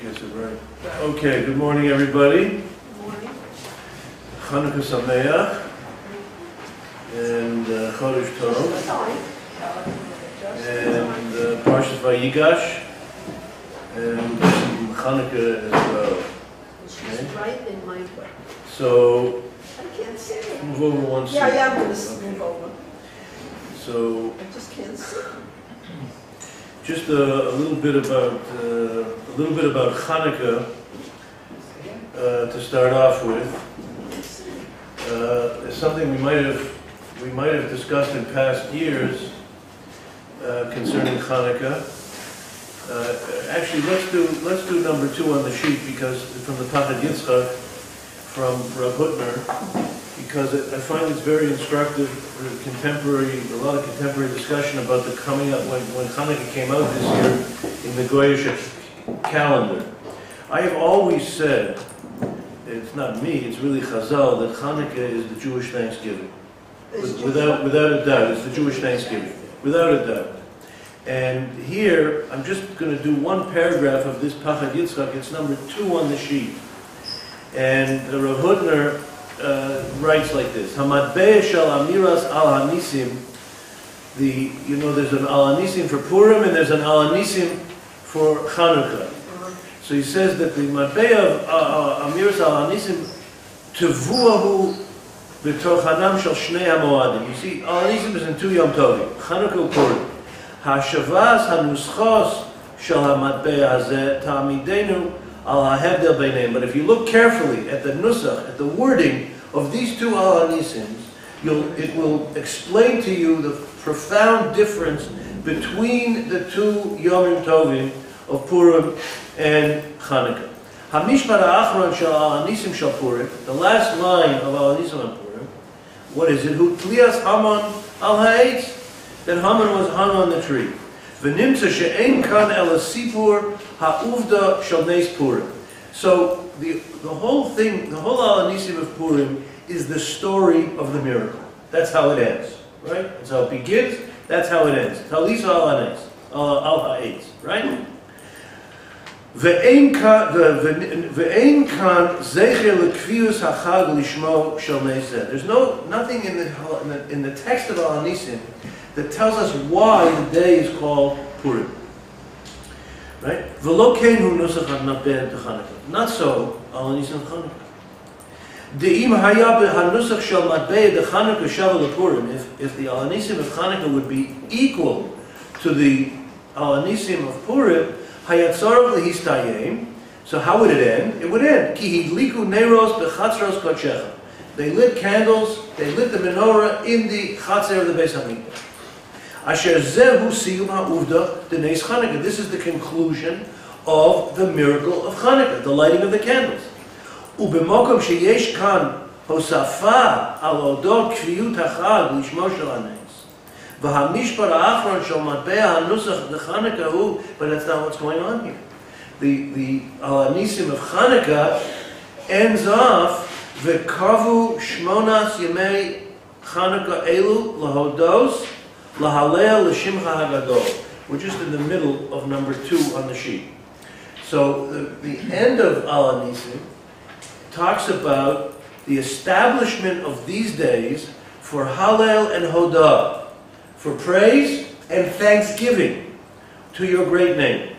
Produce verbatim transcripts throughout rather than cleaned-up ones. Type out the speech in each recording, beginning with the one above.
Gets it right. Okay, good morning, everybody. Good morning. Chanukah Sameach and uh, Chodesh Tov and uh, Parshas Vayigash and some Chanukah as well. She's right in my way. So I can't see it. move over one seat. Yeah, yeah, I'm going to Okay. move over. So I just can't see. just a, a little bit about uh, a little bit about Chanukah uh, to start off with. Uh, it's something we might have we might have discussed in past years uh, concerning Chanukah. Uh, actually, let's do let's do number two on the sheet because from the Pachad Yitzchak from Rav Hutner, because it, I find it's very instructive. For contemporary, a lot of contemporary discussion about the coming up when when Chanukah came out this year in the Goyish calendar. I have always said, it's not me, it's really Chazal, that Chanukah is the Jewish Thanksgiving. With- Without, without a doubt, it's the Jewish Thanksgiving. Without a doubt. And here, I'm just going to do one paragraph of this Pachad Yitzchak. It's number two on the sheet. And uh, Rav Hutner uh, writes like this: Hamatbeh shel amiras al hanisim. The you know, there's an al hanisim for Purim and there's an al hanisim for Chanukah. So he says that the matbeh of uh, uh, amiras al hanisim tevuahu b'torchanam shel shnei hamoadim. You see, al hanisim is in two Yom Tovim, Chanukah and Purim. Hashavas hanuschos shel hamatbeh hazeh ta'amidenu al hahevdel beineim. But if you look carefully at the nusach, at the wording of these two al hanisims, you'll it will explain to you the profound difference between the two Yom Tovim of Purim and Chanukah. Hamishpat ha'achron shel al hanisim shel Purim, the last line of al hanisim on Purim, what is it? Hu tlias Haman al ha'etz. That Haman was hung on the tree. V'nimtza she'ein kan el sipur ha'uvda shel nes Purim. So the the whole thing, the whole al hanisim of Purim is the story of the miracle. That's how it ends, right? That's how it begins. That's how it ends. Talisa al hanes, al ha'etz, right? Ve'ein kan ve'ein kan zecher lekvius hachag lishmo shel nezeh. There's no nothing in the in the, in the text of al hanisim that tells us why the day is called Purim. Right? V'lo keinu nusach hanabeh Chanukah. Not so al hanisim Chanukah. De'im haya b'hanusach shel matbeh de Chanukah shava lePurim. If if the al hanisim of Chanukah would be equal to the al hanisim of Purim, hayatzarach lehistayim. So how would it end? It would end ki hidliku neiros bechatzros kodshecha. They lit candles. They lit the menorah in the chatzer of the Beis Hamikdash. Asher zehu siyum ha'uvda denes Chanukah. This is the conclusion of the miracle of Chanukah, the lighting of the candles. U'b'mokom sheyesh kan hosafa al odot kviyut hachag lishmo shel hanes. V'hamishpat ha'achron shel matbeh ha'nusach leChanukah hu. But that's not what's going on here. The the al hanisim of Chanukah ends off v'kavu shmonas yemei Chanukah elu lahodos lahalel l'shimcha hagadol. We're just in the middle of number two on the sheet. So the, the end of al hanisim talks about the establishment of these days for Hallel and Hodah, for praise and thanksgiving to your great name.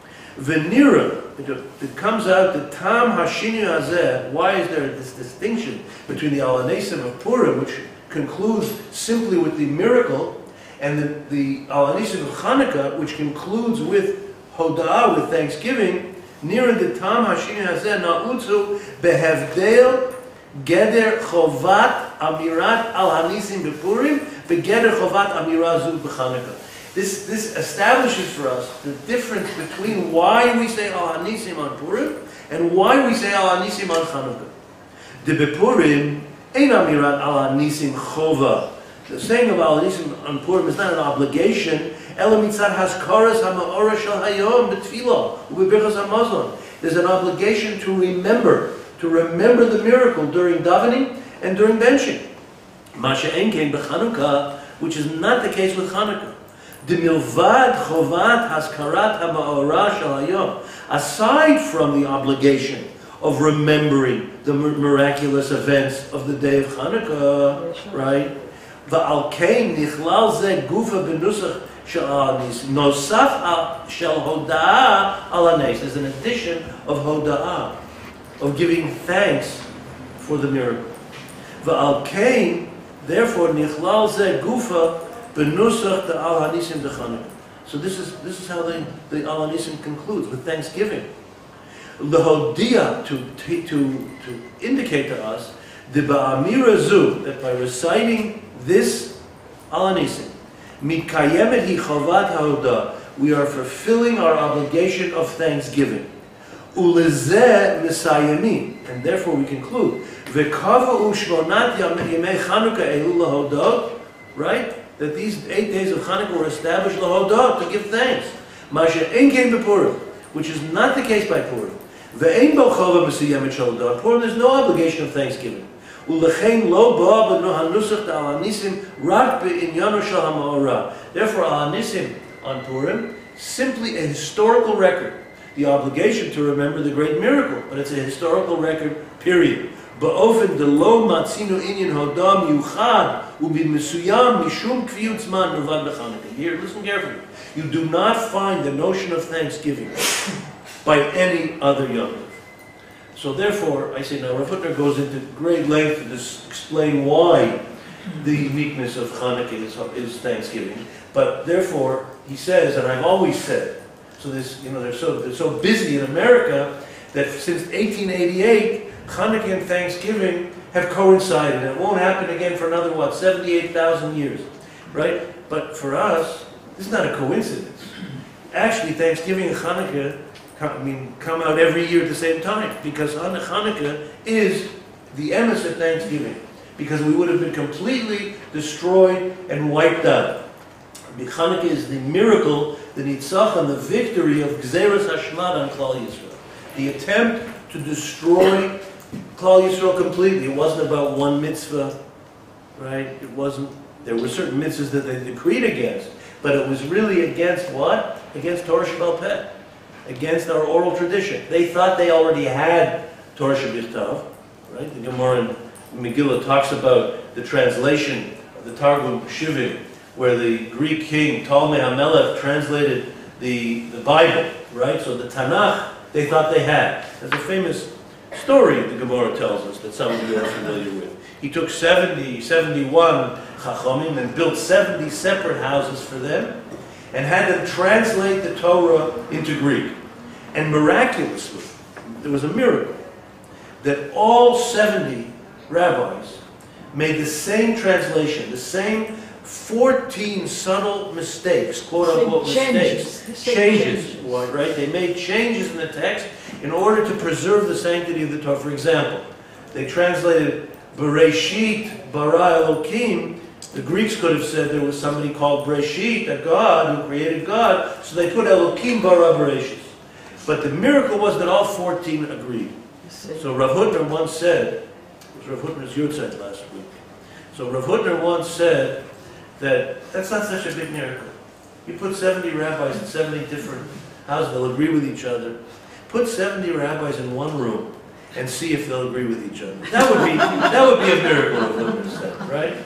Venira, it, it comes out that Tam Hashinu Hazeh. Why is there this distinction between the al hanisim of Purim, which concludes simply with the miracle, and the, the al hanisim of Chanukah, which concludes with Hodah, with thanksgiving? Near the Tam Hashinu Hazeh Na'utzu behevdel geder chovat amirat al hanisim bePurim begeder chovat amirazu b'Chanukah. This this establishes for us the difference between why we say al hanisim on Purim and why we say al hanisim on Chanukah. The bePurim ein amirat al hanisim chova. The saying of al hanisim on Purim is not an obligation. Ela mitzad haskaras ha'ma'ora shel hayom b'tfilah u'b'birchas hamazon. There's an obligation to remember, to remember the miracle during davening and during benching. Ma she'en kein b'Chanukah, which is not the case with Chanukah. Demilvad chovat haskarat ha'ma'orah shel hayom. Aside from the obligation of remembering the miraculous events of the day of Hanukkah, right? Va'al kein nichlal ze gufa benusach shel ha'anis nosaf shel hoda'ah al hanes. There's an addition of hoda'ah, of giving thanks for the miracle. Va'al kein, therefore, nichlal ze gufa benusach the al hanisim de Hanukkah. So this is this is how the the al hanisim concludes with thanksgiving. Lehodia, to, to, to indicate to us, the ba'amira zu, that by reciting this al hanisim, mitkayemet hi chovat ha'odah, we are fulfilling our obligation of thanksgiving. Ulezeh misayemin, and therefore we conclude, v'kava'u shmonat yamei Chanukah elu lahodot, right? That these eight days of Hanukkah were established lahodot, to give thanks. Masha ein kein b'Purim, which is not the case by Purim. Ve'ein bo chova b'siyemet shel hodot. Purim, there's no obligation of thanksgiving. Ulechein lo ba b'no hanusach al hanisim rak be'inyano shel ha'ma'orah. Therefore, al hanisim on Purim, simply a historical record. The obligation to remember the great miracle, but it's a historical record, period. Ba'ofen de lo matzinu inyan hodam yuchad u'b'mesuyam mishum kviyut zman novad b'Chanukah. Here, listen carefully. You do not find the notion of thanksgiving by any other Yom Tov. So therefore, I say now, Rav Hutner goes into great length to dis- explain why the uniqueness of Hanukkah is, is Thanksgiving. But therefore, he says, and I've always said, so this, you know, they're so they're so busy in America that since eighteen eighty-eight, Hanukkah and Thanksgiving have coincided. It won't happen again for another what, seventy-eight thousand years, right? But for us, this is not a coincidence. Actually, Thanksgiving and Hanukkah, I mean, come out every year at the same time, because Hanukkah is the emes of Thanksgiving, because we would have been completely destroyed and wiped out. Hanukkah is the miracle, the nitzachon, the victory of Gzeras Hashmad on Klal Yisrael. The attempt to destroy Klal Yisrael completely. It wasn't about one mitzvah, right? It wasn't, there were certain mitzvahs that they decreed against, but it was really against what? Against Torah Sheba'al Peh, against our oral tradition. They thought they already had Torah Shebichtav, right? The Gemara in Megillah talks about the translation of the Targum Shivim, where the Greek king Ptolemy HaMelech translated the, the Bible, right? So the Tanakh, they thought they had. There's a famous story the Gemara tells us that some of you are familiar with. He took seventy, seventy-one Chachamim and built seventy separate houses for them and had them translate the Torah into Greek. And miraculously, there was a miracle that all seventy rabbis made the same translation, the same fourteen subtle mistakes, quote-unquote Changes. mistakes, changes, right? They made changes in the text in order to preserve the sanctity of the Torah. For example, they translated Bereshit bara Elokim. The Greeks could have said there was somebody called Bereshit, a God who created God, so they put Elokim bara Bereshit. But the miracle was that all fourteen agreed. So Rav Hutner once said, it was Rav Hutner's Yurtzeit last week, so Rav Hutner once said that that's not such a big miracle. You put seventy rabbis in seventy different houses, they'll agree with each other. Put seventy rabbis in one room and see if they'll agree with each other. That would be, that would be a miracle, Rav Hutner said, right?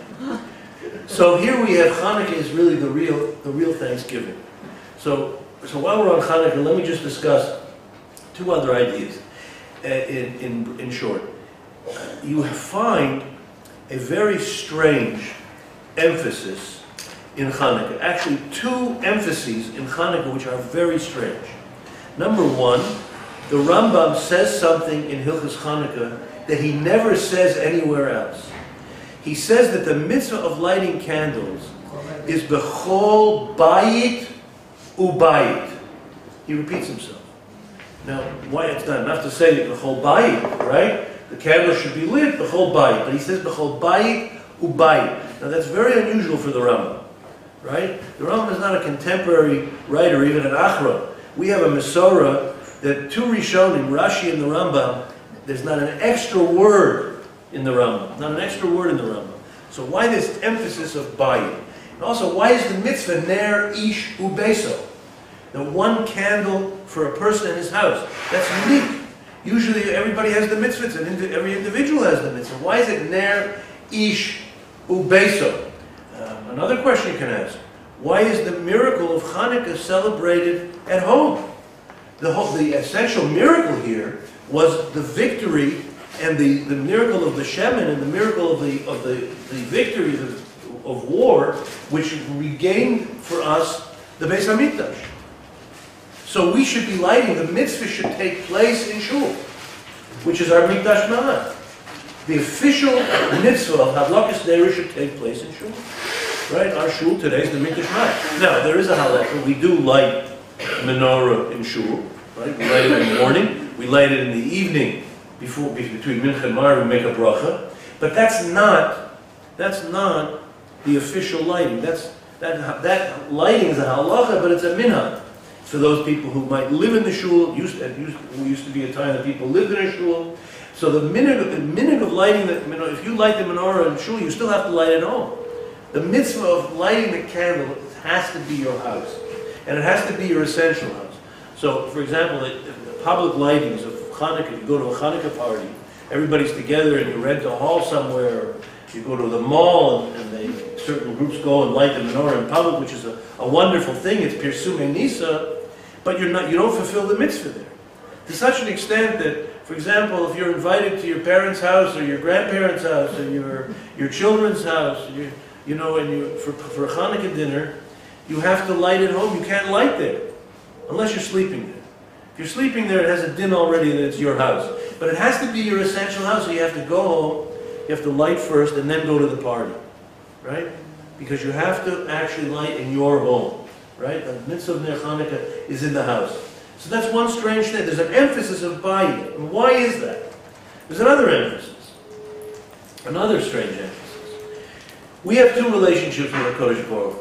So here we have Hanukkah is really the real, the real Thanksgiving. So, so while we're on Hanukkah, let me just discuss two other ideas. Uh, in, in, in short, you find a very strange emphasis in Hanukkah. Actually, two emphases in Hanukkah which are very strange. Number one, the Rambam says something in Hilchos Hanukkah that he never says anywhere else. He says that the mitzvah of lighting candles is bechol bayit ubayit. He repeats himself. Now, why it's not enough to say bechol bayit, right? The candle should be lit bechol bayit, but he says bechol bayit ubayit. Now that's very unusual for the Rambam, right? The Rambam is not a contemporary writer, even an Achra. We have a Masorah that two Rishonim, Rashi and the Rambam, there's not an extra word in the Rambam, not an extra word in the Rambam. So why this emphasis of bayit? Also, why is the mitzvah ner ish ubeso? The one candle for a person in his house. That's unique. Usually everybody has the mitzvahs, and indi every individual has the mitzvah. Why is it ner ish ubeso? Um, another question you can ask. Why is the miracle of Hanukkah celebrated at home? The, whole, the essential miracle here was the victory and the, the miracle of the Shemin and the miracle of the, of the, the victory of, of war, which regained for us the Beis HaMikdash. So we should be lighting, the mitzvah should take place in Shul, which is our Mikdash Ma'at. The official mitzvah of Hadlakas Neiros should take place in Shul. Right? Our Shul today is the Mikdash Ma'at. Now, there is a halakha. We do light menorah in Shul. Right? We light it in the morning. We light it in the evening. Before, between Mincha and Mar, we make a bracha. But that's not, that's not the official lighting. That's, that, that lighting is a halacha, but it's a minhag. For those people who might live in the shul, used to, used, used to be a time that people lived in a shul. So the minute, the minute of lighting, the, if you light the menorah in shul, you still have to light it at home. The mitzvah of lighting the candle has to be your house. And it has to be your essential house. So, for example, the, the public lightings of Hanukkah, you go to a Hanukkah party, everybody's together and you rent a hall somewhere, or you go to the mall and, and they, certain groups go and light the menorah in public, which is a, a wonderful thing. It's Pirsume Nisa, but you're not, you don't fulfill the mitzvah there. To such an extent that, for example, if you're invited to your parents' house or your grandparents' house or your, your children's house, you, you know, and you, for, for a Hanukkah dinner, you have to light at home. You can't light there unless you're sleeping there. If you're sleeping there, it has a din already that it's your house. But it has to be your essential house, so you have to go home, you have to light first, and then go to the party. Right? Because you have to actually light in your home. Right? The mitzvah of Ner Hanukkah is in the house. So that's one strange thing. There's an emphasis of bayit. And why is that? There's another emphasis. Another strange emphasis. We have two relationships with the Kodesh Baruch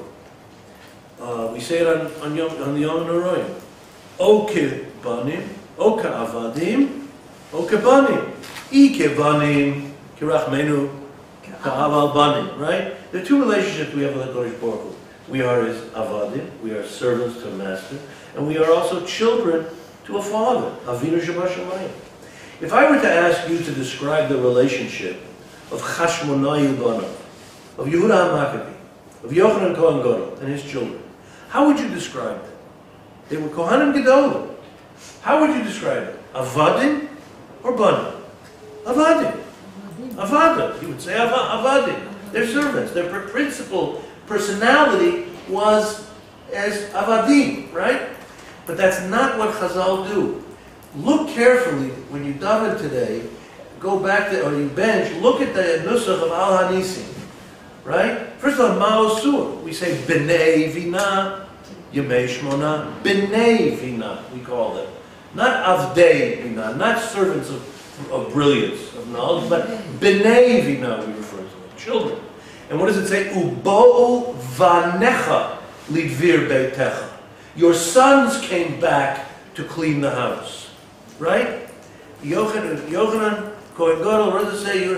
Hu. Uh, we say it on, on, Yom, on the Yom Noroim. O kebanim, o ka'avadim, o kebanim. I kebanim, kirachmenu, ka'aval banim. Right? There are two relationships we have with the Kodesh Baruch Hu. We are his avadim, we are servants to a master, and we are also children to a father, Avinu Shabbat. If I were to ask you to describe the relationship of Chashmonai Ubanov, of Yehuda HaMaccabi, of Yochanan Kohen Gadol and his children, how would you describe them? They were Kohanim Gedolim. How would you describe them? Avadim or Banim? Avadim. Avadim. You would say Ava, Avadim. They're servants. Their principal personality was as Avadim, right? But that's not what Chazal do. Look carefully when you daven today, go back to, or you bench, look at the Nusach of Al Hanisim, right? First of all, Ma'osur. We say B'nei Vina, Yemei Shmona, B'nei Vina, we call them. Not Avdei Vina, not servants of, of brilliance, of knowledge, but B'nei Vina we refer to them, children. And what does it say? Ubo'u vanecha lidvir beitecha. Your sons came back to clean the house. Right? Yochanan, Yochanan, Kohen Gadol, what does it say?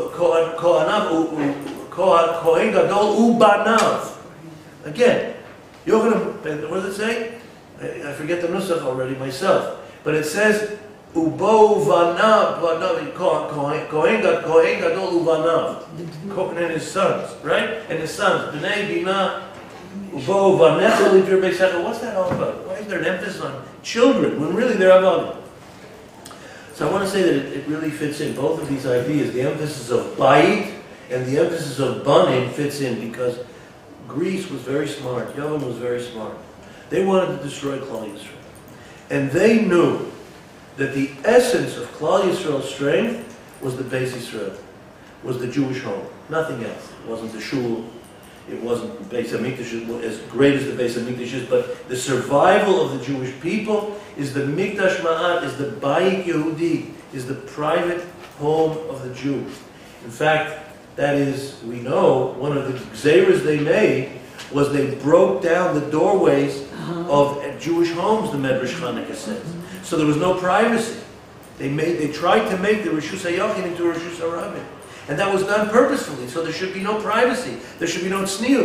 Kohen Gadol ubanav. Again, Yochanan, what does it say? I forget the nusach already myself. But it says, Ubo vanav, Kohen Gadol ubanav. Kohen and his sons, right? And his sons, B'nai Bina, Ubo vanecha lidvir beitecha. What's that all about? Why is there an emphasis on children when really they're avadim? So I want to say that it, it really fits in. Both of these ideas, the emphasis of bayit and the emphasis of banim fits in because Greece was very smart. Yavin was very smart. They wanted to destroy Klal Yisrael. And they knew that the essence of Klal Yisrael's strength was the Beis Yisrael, was the Jewish home. Nothing else. It wasn't the shul. It wasn't the Beis HaMikdash as great as the Beis HaMikdash is, but the survival of the Jewish people is the Mikdash Ma'at, is the Bayit Yehudi, is the private home of the Jew. In fact, that is, we know, one of the gzeiras they made was they broke down the doorways of Jewish homes, the Medrash Chanukah says. So there was no privacy. They made, they tried to make the Rishus HaYachid into a Rishus HaRabim. And that was done purposefully, so there should be no privacy. There should be no tzniut.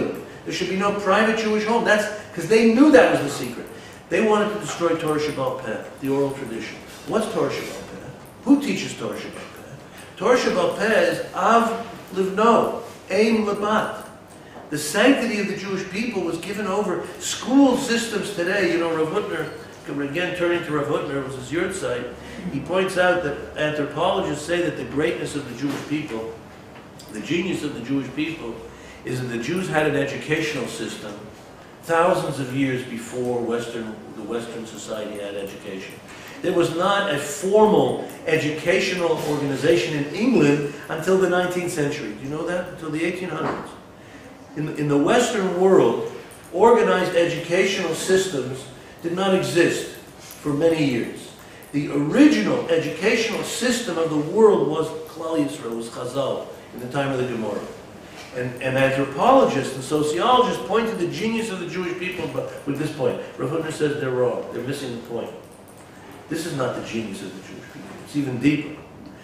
There should be no private Jewish home. That's because they knew that was the secret. They wanted to destroy Torah Shebaal Peh, the oral tradition. What's Torah Shebaal Peh? Who teaches Torah Shebaal Peh? Torah Shebaal Peh is Av Livno, Aim Labat. The sanctity of the Jewish people was given over. School systems today, you know, Rav Hutner, again turning to Rav Hutner, it was his yurtzeit, he points out that anthropologists say that the greatness of the Jewish people, the genius of the Jewish people, is that the Jews had an educational system thousands of years before Western, the Western society had education. There was not a formal educational organization in England until the nineteenth century. Do you know that? Until the eighteen hundreds. In, in the Western world, organized educational systems did not exist for many years. The original educational system of the world was Klal Yisrael, was Chazal, in the time of the Gemara. And, and anthropologists and sociologists point to the genius of the Jewish people, but with this point, Rav Hutner says they're wrong. They're missing the point. This is not the genius of the Jewish people. It's even deeper.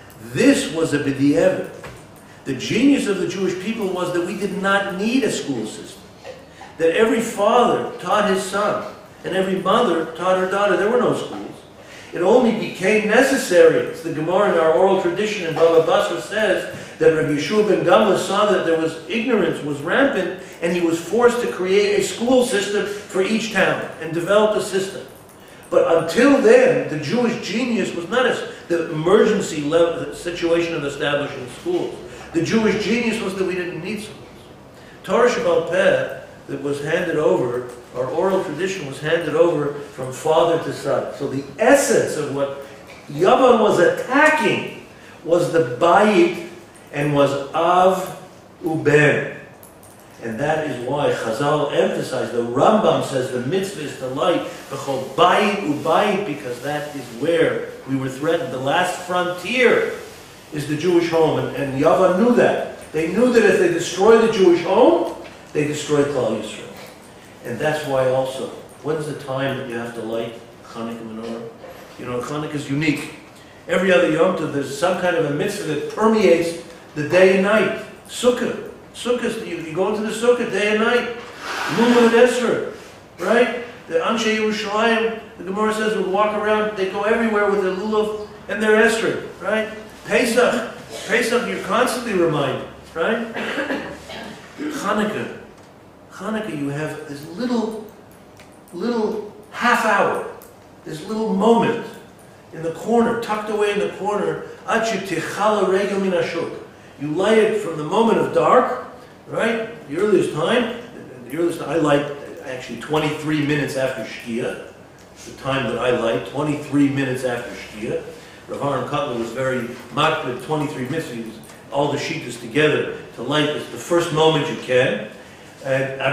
This was a b'di'evet. The genius of the Jewish people was that we did not need a school system. That every father taught his son, and every mother taught her daughter. There were no schools. It only became necessary. It's the Gemara in our oral tradition in Baba Basra says that Rabbi Yeshua ben Gamla saw that there was ignorance was rampant, and he was forced to create a school system for each town and develop a system. But until then, the Jewish genius was not a, the emergency level situation of establishing schools. The Jewish genius was that we didn't need schools. Torah Shebaal Peh that was handed over, our oral tradition was handed over from father to son. So the essence of what Yavan was attacking was the Bayit and was Av Uben. And that is why Chazal emphasized, the Rambam says the mitzvah is to light B'chol Bayit Ubayit, because that is where we were threatened. The last frontier is the Jewish home, and, and Yavan knew that. They knew that if they destroy the Jewish home, they destroy Klal Yisrael. And that's why also, when's the time that you have to light Chanukah menorah? You know, Chanukah is unique. Every other Yom Tov, there's some kind of a mitzvah that permeates the day and night. Sukkah. Sukkah, you, you go into the Sukkah day and night. Lulav and Esrog, right? The Anshe Yerushalayim, the Gemara says, would walk around, they go everywhere with their Lulav and their Esrog, right? Pesach. Pesach, you're constantly reminded, right? Chanukah. Hanukkah, you have this little, little half hour, this little moment in the corner, tucked away in the corner. You light it from the moment of dark, right? The earliest time. The earliest I light actually twenty-three minutes after Shkia. The time that I light, twenty-three minutes after Shkia. Rav Aaron Kotler was very makbid, twenty-three minutes. He was all the shittas together to light this the first moment you can. And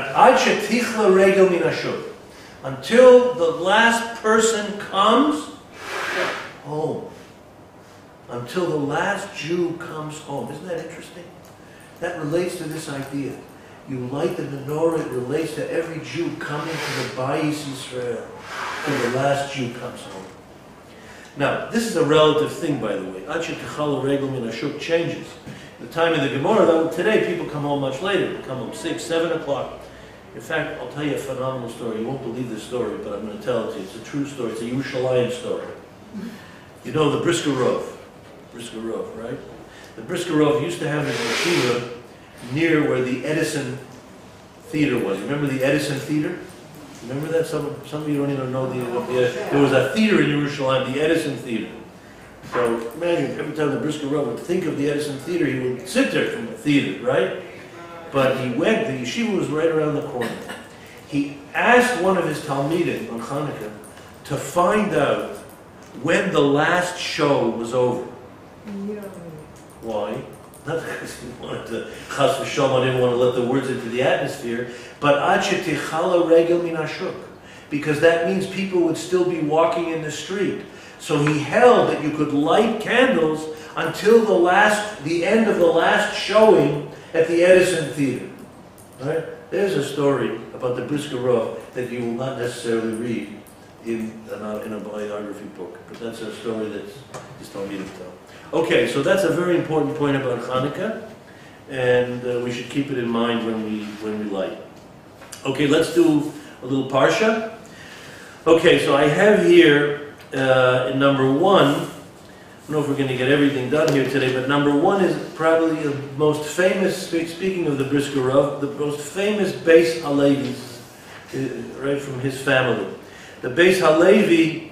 until the last person comes home. Until the last Jew comes home. Isn't that interesting? That relates to this idea. You light the menorah, it relates to every Jew coming to the Bayis Yisrael. Until the last Jew comes home. Now, this is a relative thing, by the way. Achit changes. The time of the Gemara, though, today people come home much later. They come home six, seven o'clock. In fact, I'll tell you a phenomenal story. You won't believe this story, but I'm going to tell it to you. It's a true story. It's a Yerushalayim story. You know the Brisker Rov. Brisker Rov, right? The Brisker Rov used to have his yeshiva near where the Edison Theater was. Remember the Edison Theater? Remember that? Some, some of you don't even know the, the... There was a theater in Yerushalayim, the Edison Theater. So imagine every time the Brisker Rov would think of the Edison Theater, he would sit there from the theater, right? But he went, the yeshiva was right around the corner. He asked one of his talmidim on Hanukkah to find out when the last show was over. Yeah. Why? Not because he wanted to, chas v'shalom, I didn't want to let the words into the atmosphere, but ad shetichala regel min hashuk, because that means people would still be walking in the street. So he held that you could light candles until the last, the end of the last showing at the Edison Theater. Right? There's a story about the Brisker Rov that you will not necessarily read in, in, a, in a biography book, but that's a story that's just don't need to tell. Okay, so that's a very important point about Hanukkah, and uh, we should keep it in mind when we when we light. Okay, let's do a little parsha. Okay, so I have here uh, in number one, I don't know if we're going to get everything done here today, but number one is probably the most famous, speaking of the Brisker Rav, the most famous Beis Halevis, uh, right from his family. The Beis Halevi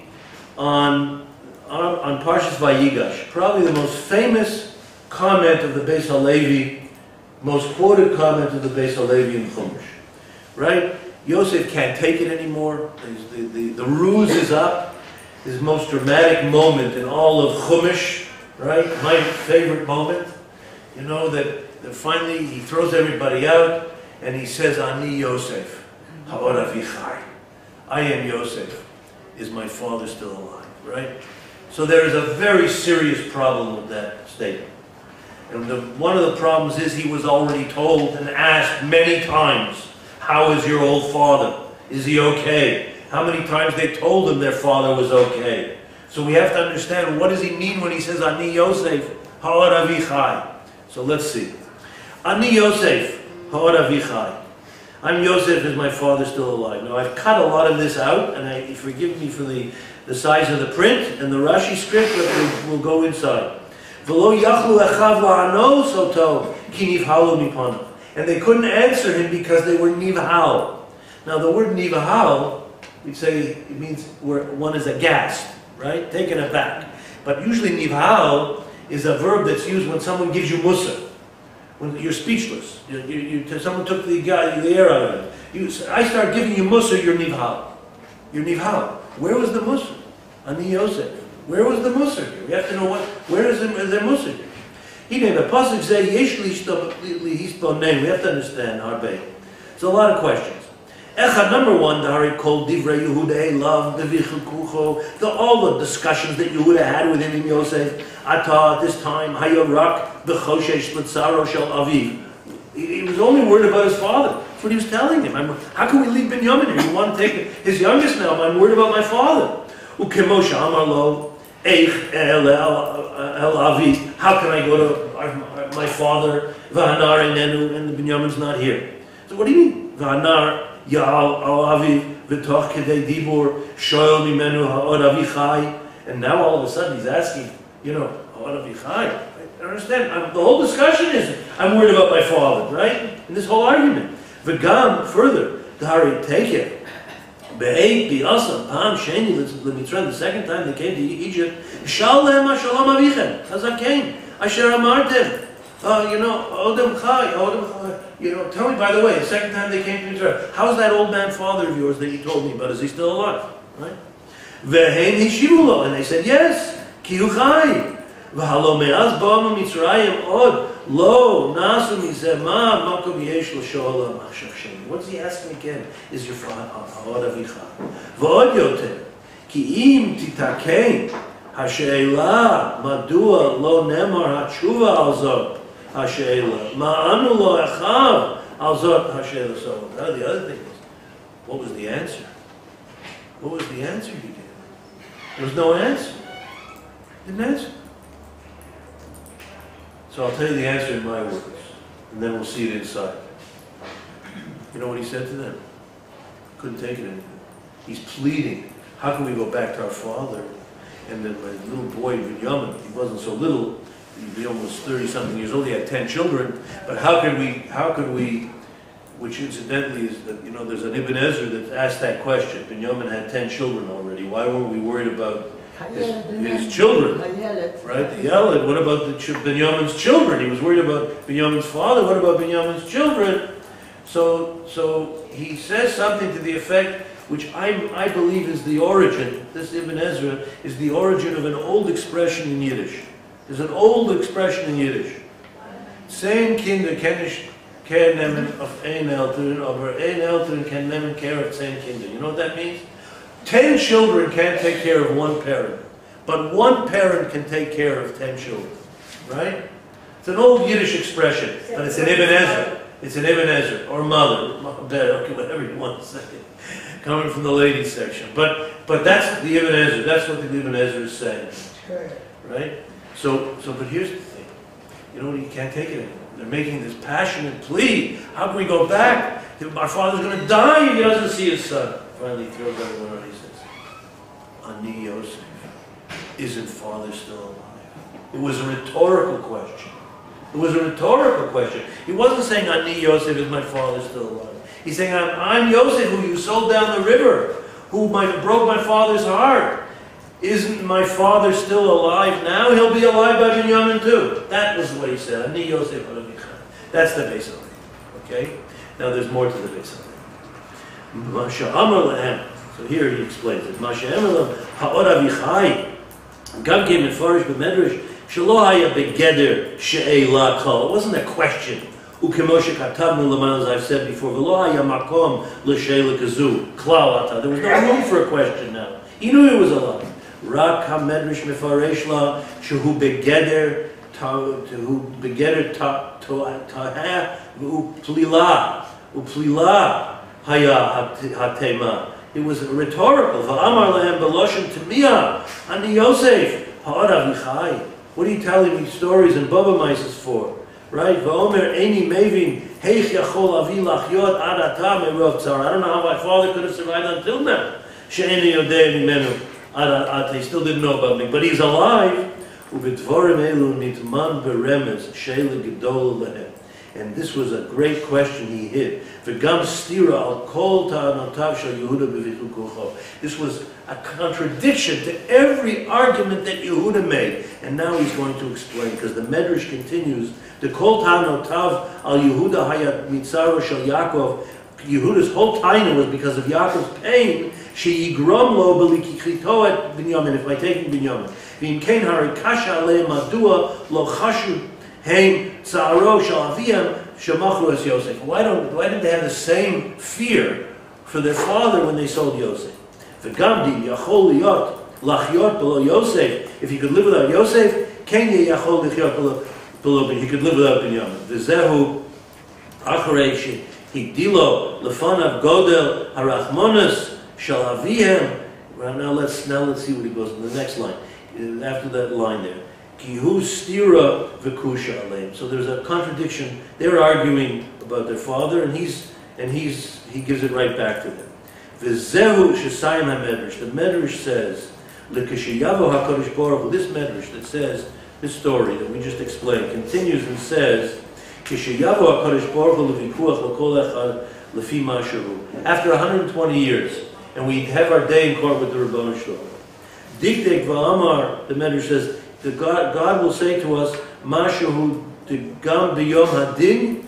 on, on, on Parshas Vayigash, probably the most famous comment of the Beis Halevi, most quoted comment of the Beis Halevi in Chumash. Right? Yosef can't take it anymore. The, the, the ruse is up. His most dramatic moment in all of Chumash, right? My favorite moment. You know, that, that finally he throws everybody out and he says, Ani Yosef, Ha'or Avichai. I am Yosef. Is my father still alive? Right? So there is a very serious problem with that statement. And the, one of the problems is he was already told and asked many times, how is your old father? Is he okay? How many times they told him their father was okay? So we have to understand, what does he mean when he says, Ani Yosef, Ha'or Avichai? So let's see. Ani Yosef, Ha'or Avichai. I'm Yosef, is my father still alive? Now I've cut a lot of this out, and I, forgive me for the, the size of the print and the Rashi script, but we'll, we'll go inside. V'lo yachlu echav la'anos oto, ki nivhalu mipanav. And they couldn't answer him because they were nivhal. Now the word nivhal, we'd say it means where one is aghast, right? Taken aback. But usually nivhal is a verb that's used when someone gives you mussar. When you're speechless. You, you, you, someone took the, guy, the air out of it. You, I start giving you mussar, you're nivhal. You're nivhal. Where was the mussar? Ani Yosef. Where was the mussar here? We have to know what, where is the, is the mussar here? He named the pasuk say yesh lihisponen. We have to understand Harbe. It's a lot of questions. Echad number one, the Hari called Divrei Yehuda love the Vichel the all the discussions that Yehuda had with him in Yosef. Ata at this time Hayorak the Choshesh Litzaro Shel Aviv. He was only worried about his father. That's what he was telling him. I'm, how can we leave Binyamin here? You want to take his youngest now? I'm worried about my father. Ukemosha Amar Lo. El Avi, how can I go to my father, Vahanar Nenu, and the Binyamin's not here? So what do you mean? Vahanar, Ya'al Avi, V'toch Kedei Dibur, Shoel Mimenu Ha'or Avichai, and now all of a sudden he's asking, you know, Ha'or Avichai. I understand. I'm, the whole discussion is, I'm worried about my father, right? In this whole argument. V'gam, further, Dari, take it. Be'ei bi'asam pam sheni l'mitzrayim. The second time they came to Egypt, Shalem Shalom Avichem Chazakain Asher Amartem. Uh, you know, Odem Chai, Odem Chai. You know, tell me. By the way, the second time they came to Israel, how's that old man father of yours that you told me about? Is he still alive? Right? Ve'heim hishivu, and they said yes. Ki hu chai. V'halo me'az ba'am Mitzrayim od lo nasu mizeh ma makom yesh l'sholam achshav sheni. What's he asking again? Is your father Ha'or Avicha? V'od yoter ki im titakein hashe'ela madua lo nemar hatshuva al zot hashe'ela ma'anu lo echav al zot hashe'ela. So now the other thing is, what was the answer? What was the answer he gave? There was no answer. Didn't answer. So I'll tell you the answer in my words, and then we'll see it inside. You know what he said to them? Couldn't take it anymore. He's pleading, how can we go back to our father? And then my little boy, Binyamin, he wasn't so little, he'd be almost thirty-something years old, he had ten children, but how could we, how could we, which incidentally is that, you know, there's an Ibn Ezra that asked that question. Binyamin had ten children already. Why weren't we worried about his, his children? Right? The Yeled. What about the ch Binyamin's children? He was worried about Binyamin's father. What about Binyamin's children? So, so he says something to the effect, which I, I believe is the origin, this Ibn Ezra, is the origin of an old expression in Yiddish. There's an old expression in Yiddish. Zehn Kinder kann ich care nehmen auf ein Eltern, aber ein Eltern kann nehmen care of zehn Kinder. You know what that means? Ten children can't take care of one parent, but one parent can take care of ten children. Right? It's an old Yiddish expression, but it's an Ibn Ezra. It's an Ibn Ezra, or mother, okay, whatever you want to say, coming from the ladies section. But but that's the Ibn Ezra. That's what the Ibn Ezra is saying, right? So so, but here's the thing: you know, he can't take it anymore. They're making this passionate plea. How can we go back? Our father's going to die if he doesn't see his son. Finally, he throws everyone out. He says, Ani Yosef, isn't father still alive? It was a rhetorical question. It was a rhetorical question. He wasn't saying, Ani Yosef, is my father still alive? He's saying, I'm, I'm Yosef, who you sold down the river, who might, broke my father's heart. Isn't my father still alive now? He'll be alive by Binyamin too. That was what he said. Ani Yosef Haravicha. That's the Beis Halevi. Okay? Now there's more to the Beis Halevi. Masha Amar Lehem. So here he explains it. Masha Amar Lehem Ha'or Avichai. Gam came in Farish b'Medrash. Shelo haya begeder she'ela kol. It wasn't a question. Ukemoshe katabnu l'man, as I've said before. V'lo haya makom l'she'ela kazu. Klal ata. There was no room for a question now. He knew he was alive. Rak ha-Medrash mefaresh la shehu begeder to begeder ta ta uplila uplila haya hatema. It was rhetorical. Va'amar lehem beloshen temiyah ani Yosef ha'or avichai. What are you telling me stories and Baba Mises for? Right? Va'omer eini mevin heich yachol avi lachyot ad ata merov tzar. I don't know how my father could have survived until now. She'eni yodei mimenu. They still didn't know about me, but he's alive. And this was a great question he hit. This was a contradiction to every argument that Yehuda made. And now he's going to explain, because the Medrash continues, the kol ta'anotav al Yehuda hayat mitzaro shel Yaakov. Yehuda's whole taina was because of Yaakov's pain. She yigrom lo belikichito et Binyamin, if by taking Binyamin. V'im kein harikasha ale madua lo chashu heim tzaro shel aviyam shemachu es Yosef. Why don't? Why did they have the same fear for their father when they sold Yosef? V'gamdi yachol liyot lachyot below Yosef. If he could live without Yosef, ken ye yachol lachyot below below. He could live without Binyamin. V'zehu acharei higdilo lefanav godel harachmonas. Shall avihem. Well, now let's now let's see what he goes in the next line. After that line there, kihu stira v'kusha aleim. So there's a contradiction. They're arguing about their father, and he's and he's he gives it right back to them. V'zehu shesayim hamedrash. The Medrash says, l'kishiyavo hakadosh baruch hu. This Medrash that says this story that we just explained continues and says, kishiyavo hakadosh baruch hu levikuach l'kol echad lefi mashahu. After one hundred twenty years. And we have our day in court with the Rebbeinu Shalom. Dikdek v'amar, the Medrash says, the God, God will say to us, Mashahu gam b'yom hadin,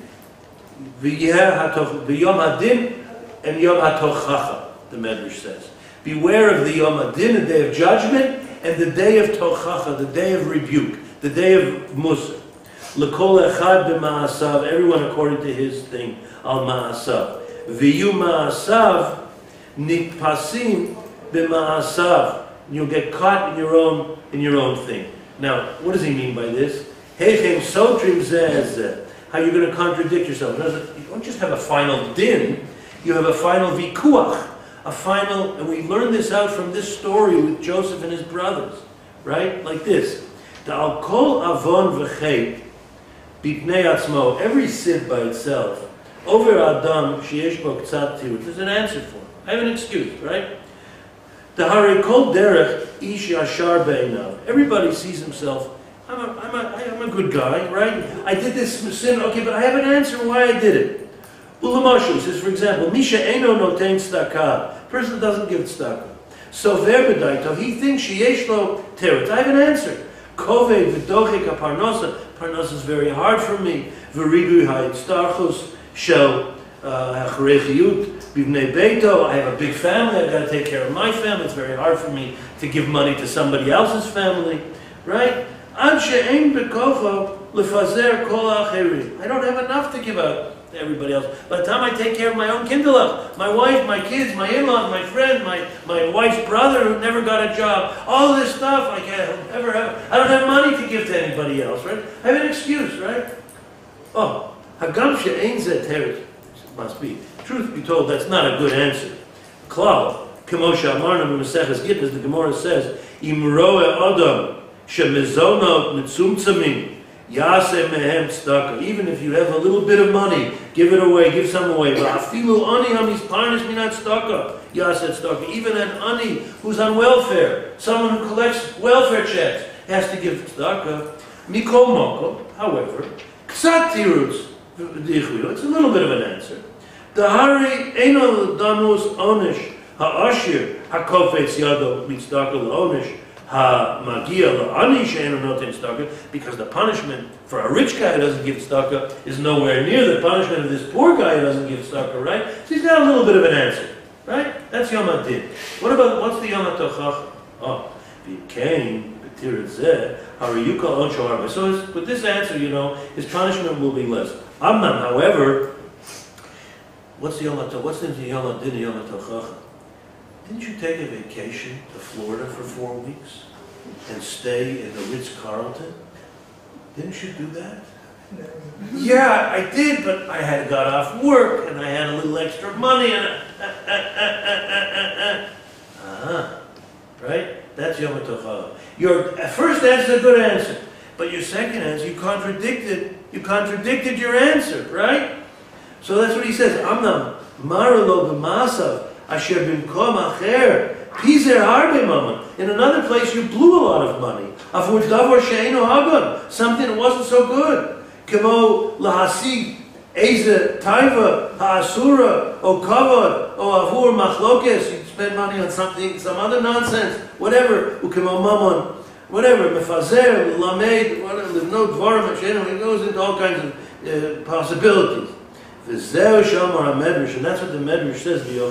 b'yom hadin, and yom hatochacha, the Medrash says. Beware of the yom hadin, the day of judgment, and the day of tochacha, the day of rebuke, the day of Musa. L'kol echad b'ma'asav, everyone according to his thing, al ma'asav. V'yu ma'asav, nitpasim b'ma'asav. You'll get caught in your own in your own thing. Now, what does he mean by this? Heichem sotrim zeh. How you're going to contradict yourself? You don't just have a final din. You have a final vikuach, a final, and we learn this out from this story with Joseph and his brothers, right? Like this: the al kol avon v'chet b'pnei atzmo. Every sin by itself. Over Adam sheyesh bo k'tzat tirut. There's an answer for it. I have an excuse, right? The harikol derech ish yashar be'einav. Everybody sees himself. I'm a, I'm a, I'm a good guy, right? I did this sin, okay, but I have an answer why I did it. Ulamoshu says, for example, Misha eno noten tzedakah. Person doesn't give tzedakah. So verbedaito, he thinks sheyesh lo teret. I have an answer. Kovei v'dochik aparnosa. Parnosa is very hard for me. V'rigu ha'itztarchus shel hacharechiyut. Bivnei beito. I have a big family. I've got to take care of my family. It's very hard for me to give money to somebody else's family, right? Ad she'ein bekocho lefazer kol ha'acherim. I don't have enough to give out to everybody else. By the time I take care of my own kindlach, my wife, my kids, my in-laws, my friend, my, my wife's brother who never got a job, all this stuff I can't ever have. I don't have money to give to anybody else, right? I have an excuse, right? Oh, hagam she'ein zeh teret. Must be. Truth be told, that's not a good answer. Klal, Kemosha Amarna Meseches Gittin, as the Gemara says, Im roe Adam shemizonot mitzumtzamim Yaseh mehem tzedakah. Even if you have a little bit of money, give it away, give some away. Afilu ani hamisparnis minat tzedakah. Yaseh tzedakah. Even an ani who's on welfare, someone who collects welfare checks, has to give tzedakah. Mikol mokom, however, ksat tirutz. It's a little bit of an answer. Dahari eno damus onish ha'ashir hakofetz yado mitzdaka l'onish ha'magia la'ani she'eno noten tzedakah, because the punishment for a rich guy who doesn't give tzedakah is nowhere near the punishment of this poor guy who doesn't give tzedakah, right? So he's got a little bit of an answer, right? That's Yom HaDin. What about, what's the Yom HaTochach? Oh, V'kein b'tirat zeh hariyuka onsho harbe. So his, with this answer, you know, his punishment will be less. Amnam, however, what's the Yom HaTochach? What's the Yom HaDin, Yom HaTochach? Didn't you take a vacation to Florida for four weeks and stay in the Ritz-Carlton? Didn't you do that? No. Yeah, I did, but I had got off work and I had a little extra money and I, uh, uh, uh, uh, uh, uh. Ah, right? That's Yom HaTochach. Your first answer is a good answer, but your second answer, you contradicted, you contradicted your answer, right? So that's what he says. Amnam maralo b'masav asher bimkom acher pizer harbe mammon. In another place, you blew a lot of money. Afur davar she'eino hagon, something that wasn't so good. Kemo lahasig eze taiva ha'asura o kavod o avur machlokes. You spend money on something, some other nonsense, whatever. Ukemo mammon, whatever. Mefazer lamed, whatever. No dvarim she'eino. It goes into all kinds of uh, possibilities. And that's what the Medrash says. The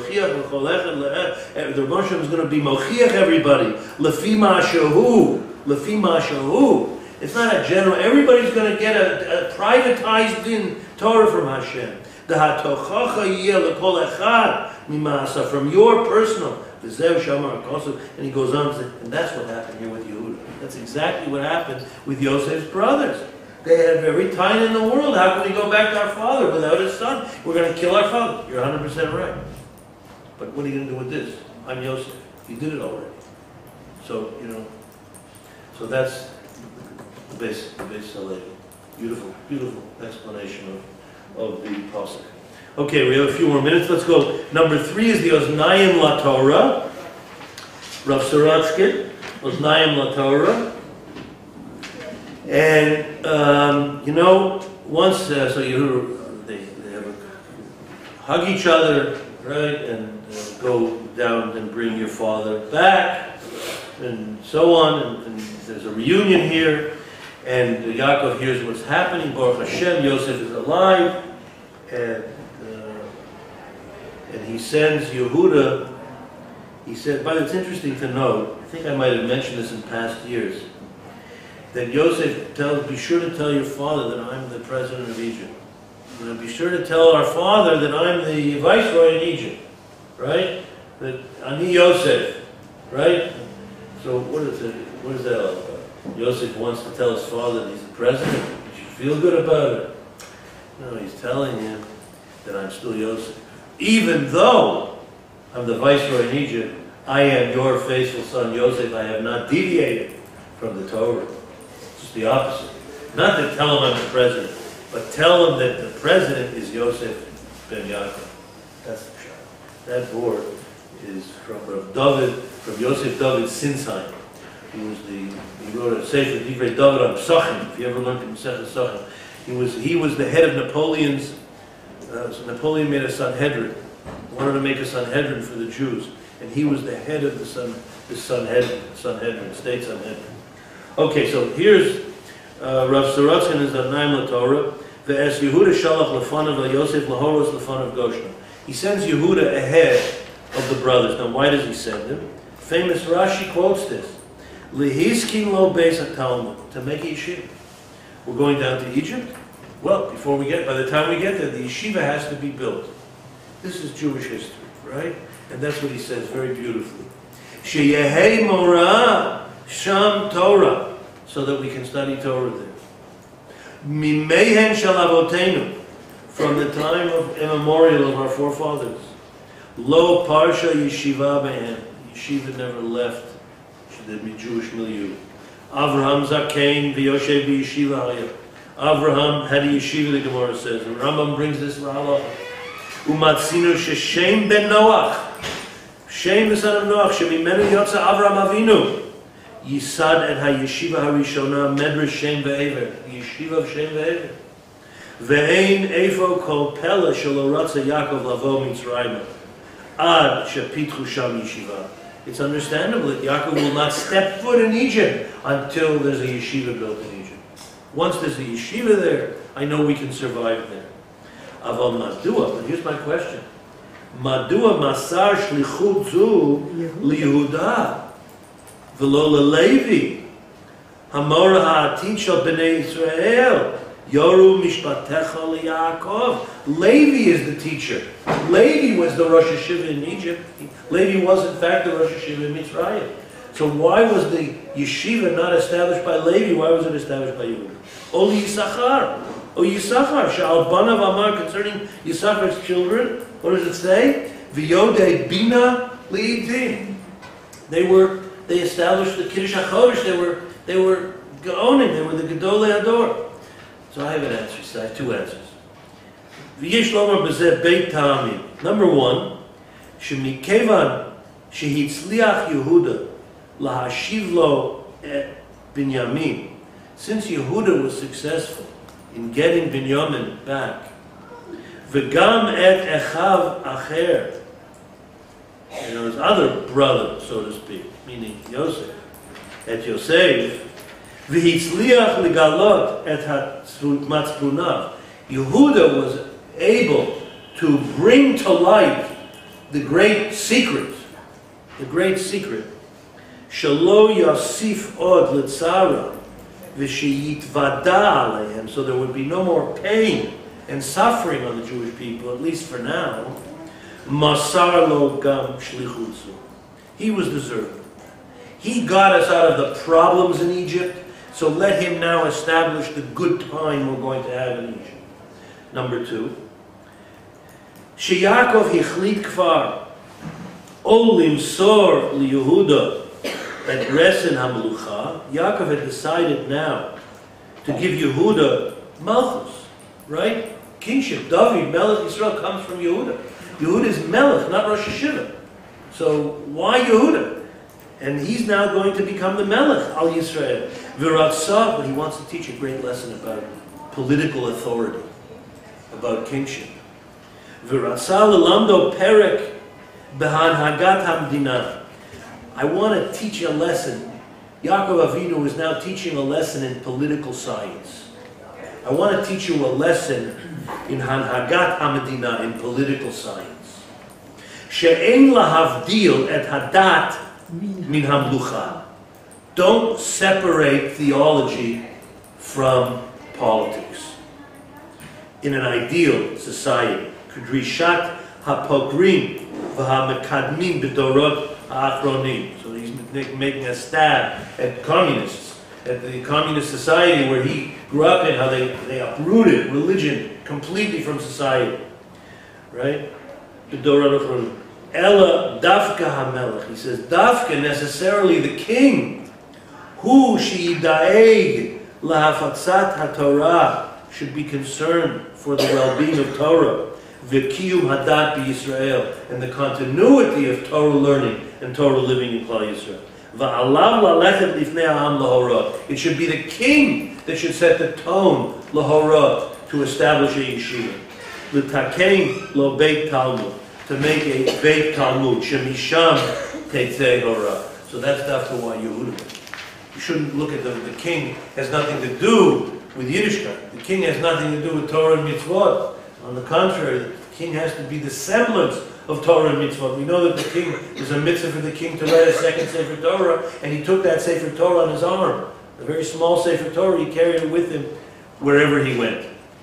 Rebbe is going to be mochiach everybody. Lefi ma'ashahu. Lefi ma'ashahu. It's not a general. Everybody's going to get a, a privatized in Torah from Hashem. The hatochacha yeh lekol echad mimasa, from your personal. And he goes on to say, and that's what happened here with Yehuda. That's exactly what happened with Yosef's brothers. They had every time in the world. How can we go back to our father without his son? We're going to kill our father. You're one hundred percent right. But what are you going to do with this? I'm Yosef. You did it already. So, you know, so that's the base, the base saleh. Beautiful, beautiful explanation of, of the pasuk. Okay, we have a few more minutes. Let's go. Number three is the Oznayim La Torah. Rav Sorotsky, Oznayim La Torah. And, um, you know, once, uh, so you, they, they have a, hug each other, right, and uh, go down and bring your father back, and so on, and, and there's a reunion here, and uh, Yaakov hears what's happening. Baruch Hashem, Yosef is alive, and, uh, and he sends Yehuda. He said, but it's interesting to note, I think I might have mentioned this in past years, that Yosef tells, be sure to tell your father that I'm the president of Egypt. You know, be sure to tell our father that I'm the viceroy in Egypt, right? That Ani Yosef, right? So what is it? What is that all about? Yosef wants to tell his father that he's the president. He should feel good about it. No, he's telling him that I'm still Yosef. Even though I'm the viceroy in Egypt, I am your faithful son Yosef. I have not deviated from the Torah. It's the opposite. Not to tell him I'm the president, but tell him that the president is Yosef ben Yaakov. That's the shot. That board is from Rav David, from Yosef David Sinsheim. He was the, he wrote a Sefer Divrei David on Psachim. If you ever learned him Sefer Psachim, he was he was the head of Napoleon's. Uh, so Napoleon made a Sanhedrin. He wanted to make a Sanhedrin for the Jews, and he was the head of the San, the Sanhedrin, Sanhedrin, state Sanhedrin. Okay, so here's uh, Rav Sorotsky is Oznayim La Torah. The Es Yehuda Shalach Lefanav La Yosef Lahoros Lefanav Goshen. He sends Yehuda ahead of the brothers. Now, why does he send him? Famous Rashi quotes this: Lihiskin Lo Beis HaTalmud, to make a yeshiva. We're going down to Egypt. Well, before we get, by the time we get there, the yeshiva has to be built. This is Jewish history, right? And that's what he says very beautifully. Sheyehei Morah Sham Torah, so that we can study Torah there. Mimehen Shel Avotenu, from the time of immemorial of our forefathers. Lo Parsha Yeshiva Behem, yeshiva never left the Jewish milieu. Avraham Zakein v'Yoshev b'Yeshiva Hayah. Avraham had a yeshiva, the Gemara says, and Rambam brings this halacha. Umatzinu sheshem ben Noach, Shem the son of Noach, shemimenu yotza Avraham Avinu, Yisad et ha-yeshiva harishona Medrash Shem ve'ever, yeshiva of Shem ve'ever. Ve'ein efo kol pella shelo ratza Yaakov lavo Mitzrayim, ad shepitchu sham yeshiva. It's understandable that Yaakov will not step foot in Egypt until there's a yeshiva built in Egypt. Once there's a yeshiva there, I know we can survive there. Aval madua, but here's my question. Madua masar shlichut zu liYehuda v'lo leLevi hamora ha'atid shel bnei Yisrael yoru mishpatecha liYaakov. Levi is the teacher. Levi was the Rosh Hashiva in Egypt. Levi was in fact the Rosh Hashiva in Mitzrayim. So why was the yeshiva not established by Levi? Why was it established by Yehuda? O Yisachar. O Yisachar. Sha'al banav amar, concerning Yisachar's children, what does it say? V'yodei bina li'idim. They were, they established the Kiddush HaChodesh. They were, they were Gaonim. They were the Gedolei Hador. So I have an answer. So I have two answers. V'yesh lomar b'zeh beit ta'amim. Number one, shemikevan shehitzliach Yehuda lahashiv lo et Binyamin. Since Yehuda was successful in getting Binyamin back, v'gam et echav acher, and his other brother, so to speak, meaning Yosef, et Yosef, v'hitzliach legalot et matzpunav. Yehuda was able to bring to light the great secret, the great secret, shelo yasif od litzara v'sheyitvada aleihem, so there would be no more pain and suffering on the Jewish people, at least for now. Masar lo gam shlichutzu. He was deserving. He got us out of the problems in Egypt, so let him now establish the good time we're going to have in Egypt. Number two, Sheyakov hichlit kfar olim sor liYehuda at Resen HaMelucha. Yaakov had decided now to give Yehuda Malchus, right? Kingship. David, Melech Yisrael, comes from Yehuda. Yehuda is Melech, not Rosh Hashiva. So why Yehuda? And he's now going to become the Melech al Yisrael. V'ratzah, but he wants to teach a great lesson about political authority, about kingship. V'ratzah l'lamdo perek b'hanhagat hamdina. I want to teach you a lesson. Yaakov Avinu is now teaching a lesson in political science. I want to teach you a lesson in Hanhagat HaMedina, in political science. She'en lahavdil et hadat min hamlucha. Don't separate theology from politics. In an ideal society, K'drishat ha'pogrim v'ha'mekadmin b'dorot ha'achronim. So he's making a stab at communists, at the communist society where he grew up in, how they, they uprooted religion completely from society. Right? Ella dafka hamelech. He says, dafka, necessarily the king, who she'idaeg lahafatzat haTorah, should be concerned for the well-being of Torah, v'kiyum hadat b'Yisrael, and the continuity of Torah learning and Torah living in Klal Yisrael. Va'alav lalechet lifnei ha'am lahorah. It should be the king that should set the tone lahorah, to establish a yeshiva. L'takein lo beit talmud, to make a beit talmud shemisham teitzei horah. So that's after why Yehuda. You shouldn't look at the the king has nothing to do with Yiddishkeit. The king has nothing to do with Torah and mitzvot. On the contrary, the king has to be the semblance of Torah and mitzvot. We know that the king, there's a mitzvah for the king to write a second Sefer Torah, and he took that Sefer Torah on his arm. A very small Sefer Torah, he carried it with him wherever he went.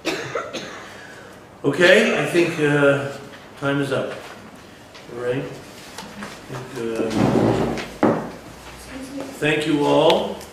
Okay, I think uh, time is up. All right? I think, uh, thank you all.